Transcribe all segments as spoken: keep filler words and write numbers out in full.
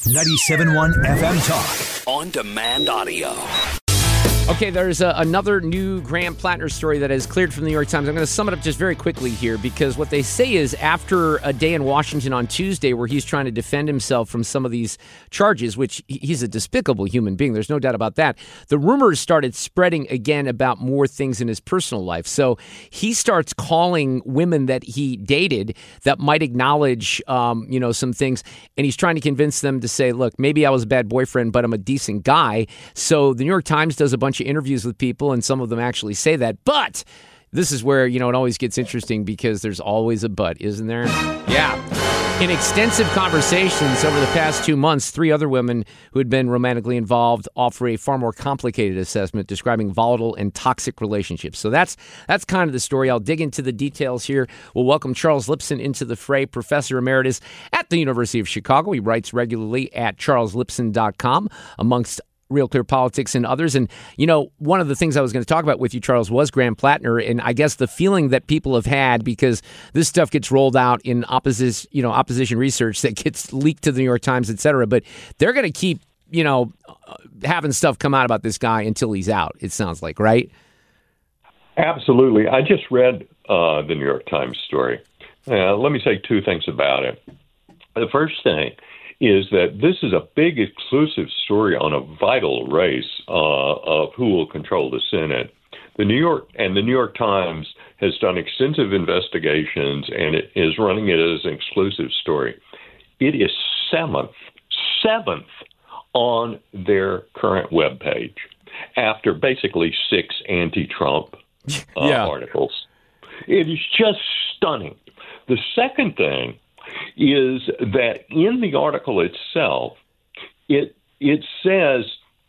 ninety-seven point one F M Talk. On demand audio. Okay, there's a, another new Graham Plattner story that has cleared from the New York Times. I'm going to sum it up just very quickly here because what they say is after a day in Washington on Tuesday where he's trying to defend himself from some of these charges, which he's a despicable human being, there's no doubt about that, the rumors started spreading again about more things in his personal life. So he starts calling women that he dated that might acknowledge, um, you know, some things, and he's trying to convince them to say, look, maybe I was a bad boyfriend, but I'm a decent guy. So the New York Times does a bunch of interviews with people, and some of them actually say that. But this is where, you know, it always gets interesting because there's always a but, isn't there? Yeah. In extensive conversations over the past two months, three other women who had been romantically involved offer a far more complicated assessment describing volatile and toxic relationships. So that's that's kind of the story. I'll dig into the details here. We'll welcome Charles Lipson into the fray, professor emeritus at the University of Chicago. He writes regularly at charles lipson dot com, amongst Real Clear Politics and others. And, you know, one of the things I was going to talk about with you, Charles, was Graham Plattner. And I guess the feeling that people have had, because this stuff gets rolled out in opposition, you know, opposition research that gets leaked to the New York Times, et cetera. But they're going to keep, you know, having stuff come out about this guy until he's out, it sounds like, right? Absolutely. I just read uh, the New York Times story. Uh, let me say two things about it. The first thing is that this is a big exclusive story on a vital race uh, of who will control the Senate. The New York and the New York Times has done extensive investigations, and it is running it as an exclusive story. It is seventh, seventh on their current webpage after basically six anti-Trump uh, yeah. articles. It is just stunning. The second thing is that in the article itself, it it says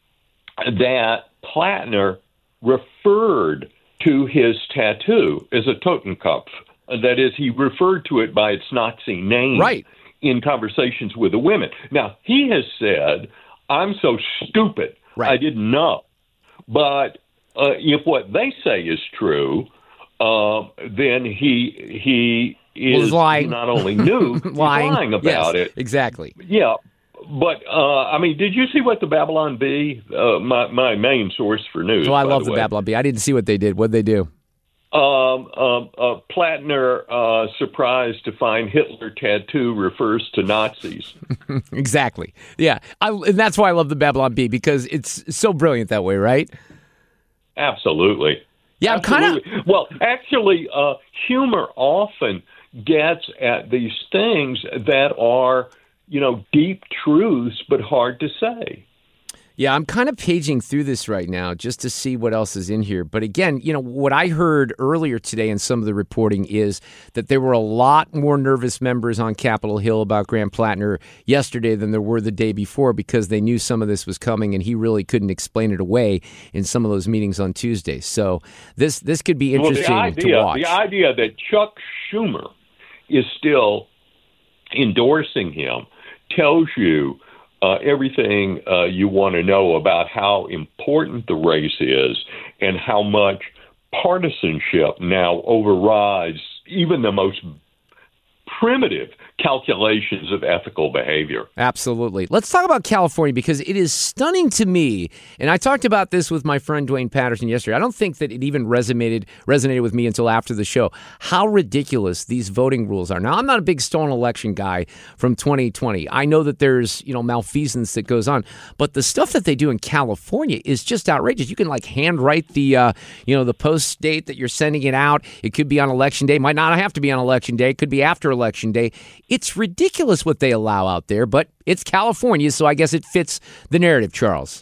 that Plattner referred to his tattoo as a Totenkopf. That is, he referred to it by its Nazi name right. in conversations with the women. Now, he has said, I'm so stupid, right. I didn't know. But uh, if what they say is true, uh, then he he... is well, lying. not only new, lying. he's lying about yes, it. Exactly. Yeah, but, uh, I mean, did you see what the Babylon Bee, uh, my, my main source for news, Oh, I love the, the way, Babylon Bee. I didn't see what they did. What did they do? Um, um, uh, Plattner, uh, surprised to find Hitler tattoo refers to Nazis. Exactly. Yeah, I, and that's why I love the Babylon Bee, because it's so brilliant that way, right? Absolutely. Yeah, I'm kind of... Well, actually, uh, humor often gets at these things that are, you know, deep truths, but hard to say. Yeah, I'm kind of paging through this right now just to see what else is in here. But again, you know, what I heard earlier today in some of the reporting is that there were a lot more nervous members on Capitol Hill about Graham Plattner yesterday than there were the day before, because they knew some of this was coming and he really couldn't explain it away in some of those meetings on Tuesday. So this this could be interesting well, the idea, to watch. The idea that Chuck Schumer is still endorsing him tells you uh, everything uh, you want to know about how important the race is and how much partisanship now overrides even the most primitive calculations of ethical behavior. Absolutely. Let's talk about California, because it is stunning to me, and I talked about this with my friend Dwayne Patterson yesterday. I don't think that it even resonated resonated with me until after the show, how ridiculous these voting rules are. Now, I'm not a big stolen election guy from twenty twenty. I know that there's, you know, malfeasance that goes on, but the stuff that they do in California is just outrageous. You can like handwrite the, uh, you know, the post date that you're sending it out. It could be on election day. It might not have to be on election day. It could be after election day. It's ridiculous what they allow out there, but it's California, so I guess it fits the narrative, Charles.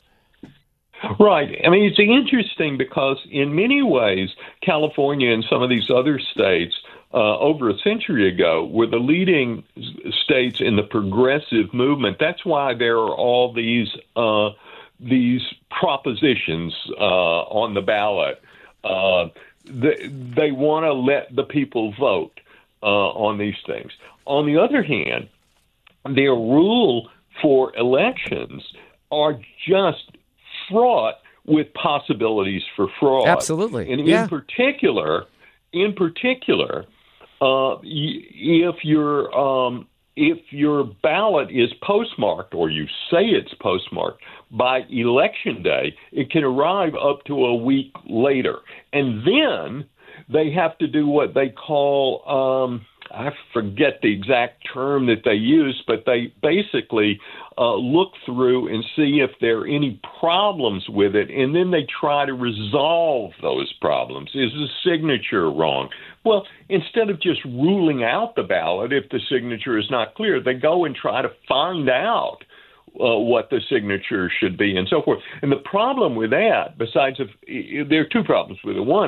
Right. I mean, it's interesting because in many ways, California and some of these other states uh, over a century ago were the leading states in the progressive movement. That's why there are all these uh, these propositions uh, on the ballot. Uh, they they want to let the people vote uh, on these things. On the other hand, their rule for elections are just fraught with possibilities for fraud. Absolutely. And yeah. in particular, in particular, uh, if you're um, if your ballot is postmarked, or you say it's postmarked, by Election Day, it can arrive up to a week later. And then they have to do what they call, um, I forget the exact term that they use, but they basically uh, look through and see if there are any problems with it, and then they try to resolve those problems. Is the signature wrong? Well, instead of just ruling out the ballot if the signature is not clear, they go and try to find out uh, what the signature should be and so forth. And the problem with that, besides, if, there are two problems with it. One,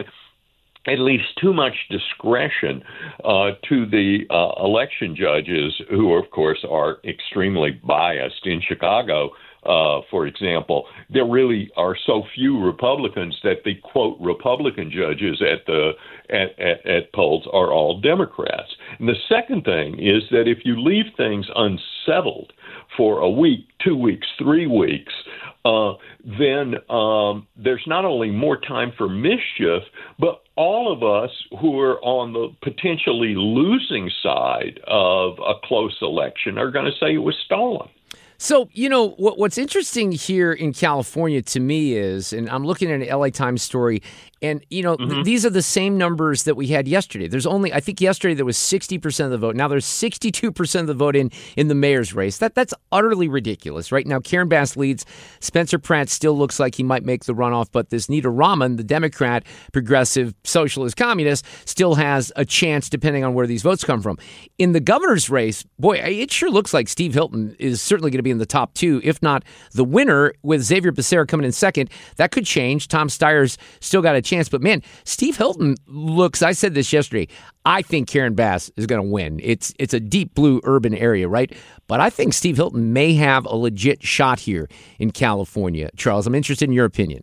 it leaves too much discretion uh, to the uh, election judges, who, of course, are extremely biased. In Chicago, uh, for example, there really are so few Republicans that the, quote, Republican judges at the at, at, at polls are all Democrats. And the second thing is that if you leave things unsettled for a week, two weeks, three weeks, uh, then um, there's not only more time for mischief, but all of us who are on the potentially losing side of a close election are going to say it was stolen. So, you know, what, what's interesting here in California to me is, and I'm looking at an L A Times story, and, you know, mm-hmm. th- these are the same numbers that we had yesterday. There's only, I think yesterday there was sixty percent of the vote. Now there's sixty-two percent of the vote in, in the mayor's race. That That's utterly ridiculous. Right now, Karen Bass leads. Spencer Pratt still looks like he might make the runoff, but this Nita Raman, the Democrat, progressive, socialist, communist, still has a chance depending on where these votes come from. In the governor's race, boy, it sure looks like Steve Hilton is certainly going to be in the top two, if not the winner, with Xavier Becerra coming in second. That could change. Tom Steyer's still got a chance. But, man, Steve Hilton looks, I said this yesterday, I think Karen Bass is going to win. It's it's a deep blue urban area, right? But I think Steve Hilton may have a legit shot here in California. Charles, I'm interested in your opinion.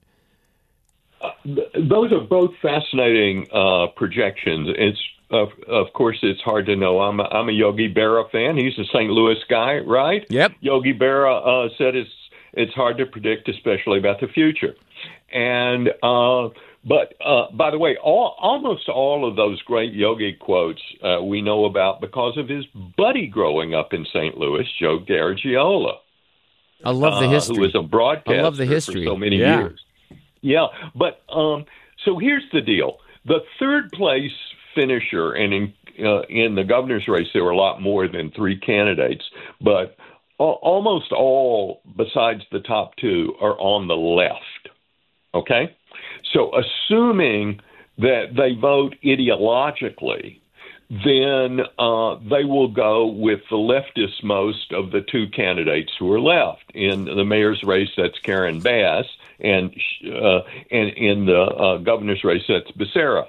Uh, those are both fascinating uh, projections. It's Of, of course, it's hard to know. I'm a, I'm a Yogi Berra fan. He's a Saint Louis guy, right? Yep. Yogi Berra uh, said it's it's hard to predict, especially about the future. And uh, but uh, by the way, all, almost all of those great Yogi quotes uh, we know about because of his buddy growing up in Saint Louis, Joe Garagiola. I love the history. Uh, who was a broadcaster I love the history. for so many yeah. years. Yeah, but um, so here's the deal: the third place finisher, and in uh, in the governor's race there were a lot more than three candidates, but a- almost all besides the top two are on the left. Okay, so assuming that they vote ideologically, then uh, they will go with the leftist most of the two candidates who are left. In the mayor's race, that's Karen Bass, and uh, and in the uh, governor's race, that's Becerra.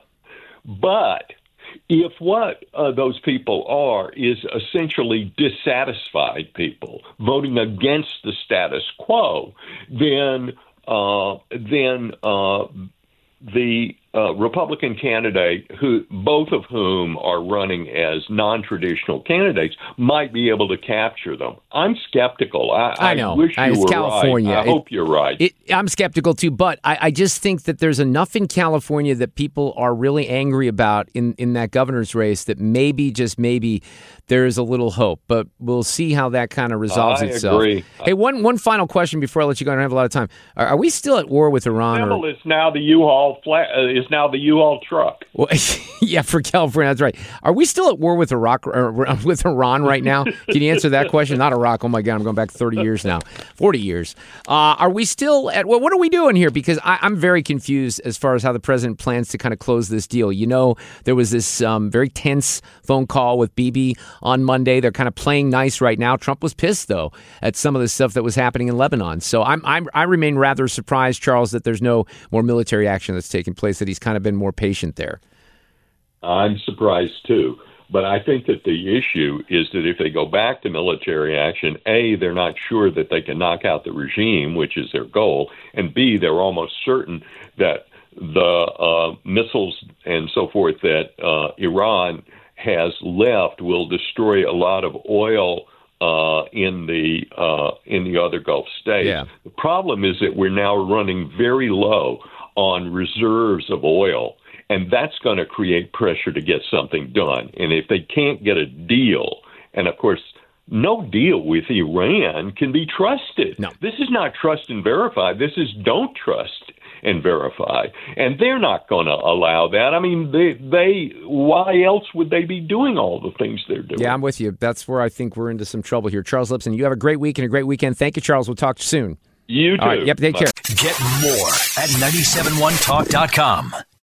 But if what uh, those people are is essentially dissatisfied people voting against the status quo, then uh, then uh, the uh, Republican candidate, who both of whom are running as non-traditional candidates, might be able to capture them. I'm skeptical. I, I know. I wish you it's were California. right. I it, hope you're right. It, I'm skeptical too, but I, I just think that there's enough in California that people are really angry about in, in that governor's race that maybe, just maybe, there is a little hope. But we'll see how that kind of resolves I itself. Agree. Hey, one one final question before I let you go. I don't have a lot of time. Are, are we still at war with Iran? Symbol Or... is now the U-Haul flat, uh, is now the U-Haul truck. Well, yeah, for California, that's right. Are we still at war with Iraq or with Iran right now? Can you answer that question? Not Iraq. Oh my God, I'm going back thirty years now, forty years. Uh, are we still at? Well, what are we doing here? Because I, I'm very confused as far as how the president plans to kind of close this deal. You know, there was this um, very tense phone call with Bibi on Monday. They're kind of playing nice right now. Trump was pissed though at some of the stuff that was happening in Lebanon. So I'm, I'm I remain rather surprised, Charles, that there's no more military action that's taking place. That he's kind of been more patient there. I'm surprised, too. But I think that the issue is that if they go back to military action, A, they're not sure that they can knock out the regime, which is their goal, and B, they're almost certain that the uh, missiles and so forth that uh, Iran has left will destroy a lot of oil uh, in the uh, in the other Gulf states. Yeah. The problem is that we're now running very low on reserves of oil. And that's going to create pressure to get something done. And if they can't get a deal, and of course, no deal with Iran can be trusted. No. This is not trust and verify. This is don't trust and verify. And they're not going to allow that. I mean, they, they, why else would they be doing all the things they're doing? Yeah, I'm with you. That's where I think we're into some trouble here. Charles Lipson, you have a great week and a great weekend. Thank you, Charles. We'll talk soon. You too. All right, yep, take Bye. care. Get more at nine seven one talk dot com.